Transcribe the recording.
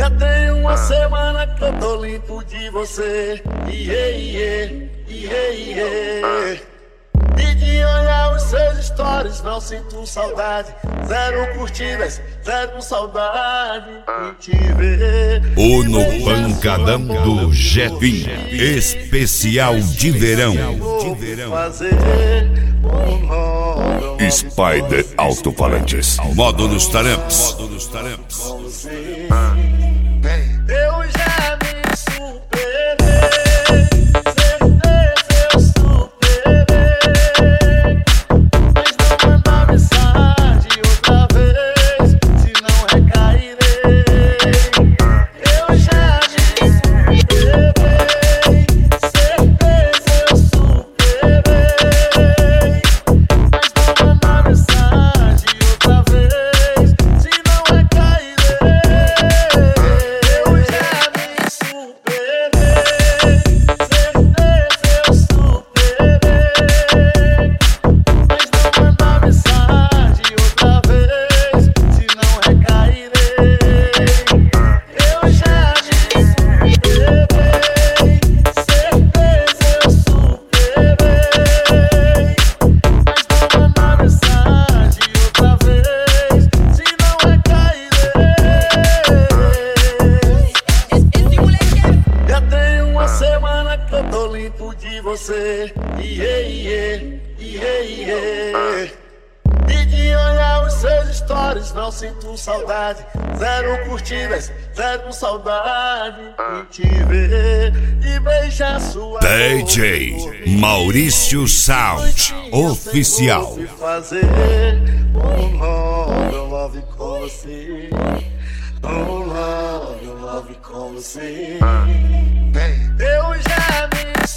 Já tem uma semana que eu tô limpo de você. E de olhar os seus stories não sinto saudade. Zero curtidas, zero saudade de te ver. O No Pancadão do Jefinho, especial de verão. Spider Alto-Falantes. Modo nos taramps. Eu já me superei, certeza eu superei. Mas não mandar mensagem outra vez, senão recairei. Eu já me superei, certeza eu superei. Mas não mandar mensagem outra vez, senão recairei. Eu já me superei, certeza eu superei. Mas não mandar mensagem outra vez, senão recairei. Eu já me superei, certeza eu superei. Mas não mandar mensagem outra vez, senão recairei. Já tem uma semana que eu tô limpo de você. E de olhar os seus stories não sinto saudade. Zero curtidas, zero saudade de te ver e beijar sua DJ Maurício Sound Oficial. E fazer love com você. Love com você. Eu já me